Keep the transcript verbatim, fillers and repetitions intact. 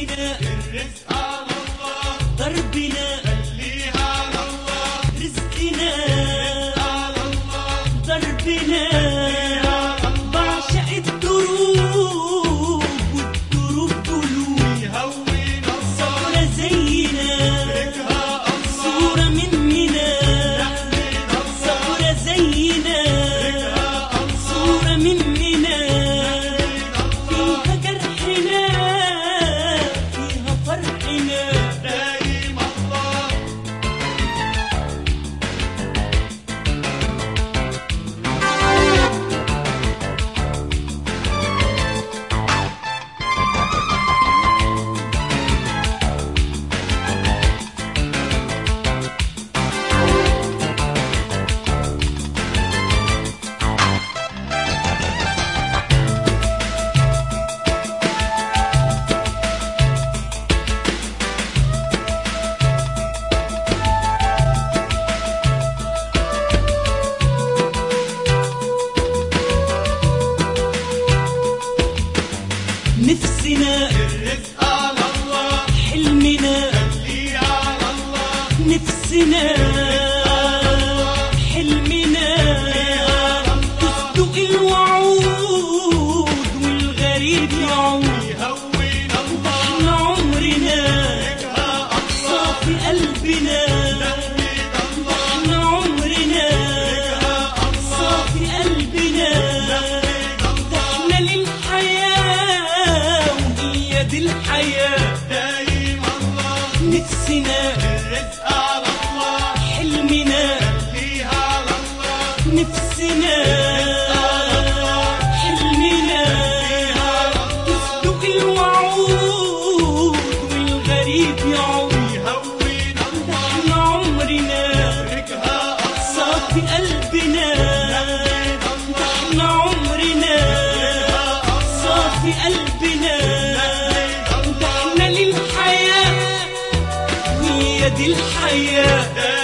نفسنا الرزق على الله، دربنا خليها على الله، رزقنا على الله، دربنا بعشق الدروب والدروب قلوب يهون الله، صورة زينا بكها الله، صورة مننا نحمد الله، صورة زينا بكها الله، صورة مننا نحمد الله، فيها جرحنا فيها فرحنا دايم الله. نفسنا الرزق على الله، حلمنا خليه على الله، نفسنا حلمنا تصدق الوعود والغريب يعود يهون الله، احنا عمرنا بكها الله، صافي قلبنا نحمد الله، احنا عمرنا بكها الله، صافي قلبنا نحمد الله، احنا للحياة وهي دي الحياة دايم الله. نفسنا الرزق على الله، حلمنا خليه على الله، نفسنا حلمنا تصدق الوعود والغريب يعود يهون الله، احنا عمرنا بكها الله، صافي قلبنا نحمد الله، احنا عمرنا صافي قلبنا احنا للحياة وهي دي الحياة